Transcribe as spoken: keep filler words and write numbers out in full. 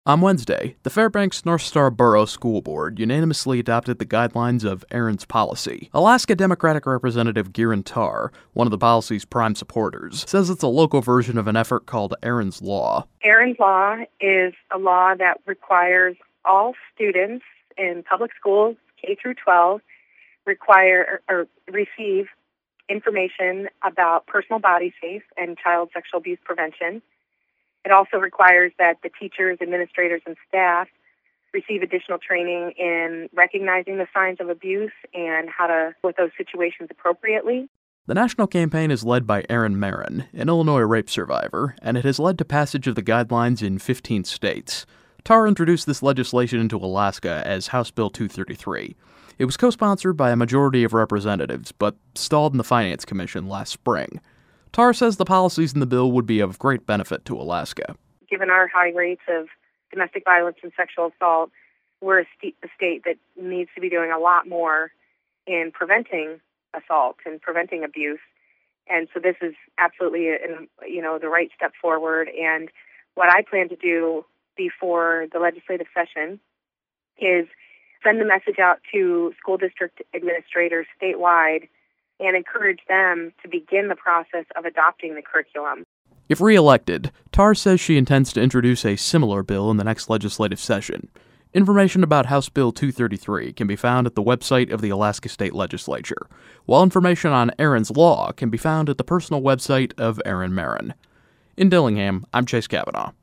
On Wednesday, the Fairbanks North Star Borough School Board unanimously adopted the guidelines of Aaron's policy. Alaska Democratic Representative Garen Tarr, one of the policy's prime supporters, says it's a local version of an effort called Aaron's Law. Aaron's Law is a law that requires all students in public schools, K through twelve, require or receive information about personal body safe and child sexual abuse prevention. It also requires that the teachers, administrators, and staff receive additional training in recognizing the signs of abuse and how to deal with those situations appropriately. The national campaign is led by Erin Marin, an Illinois rape survivor, and it has led to passage of the guidelines in fifteen states. Tarr introduced this legislation into Alaska as House Bill two thirty-three. It was co-sponsored by a majority of representatives, but stalled in the Finance Commission last spring. Tarr says the policies in the bill would be of great benefit to Alaska. Given our high rates of domestic violence and sexual assault, we're a, st- a state that needs to be doing a lot more in preventing assault and preventing abuse. And so this is absolutely, a, you know, the right step forward. And what I plan to do before the legislative session is send the message out to school district administrators statewide and encourage them to begin the process of adopting the curriculum. If re-elected, Tarr says she intends to introduce a similar bill in the next legislative session. Information about House Bill two thirty-three can be found at the website of the Alaska State Legislature, while information on Aaron's Law can be found at the personal website of Erin Marin. In Dillingham, I'm Chase Kavanaugh.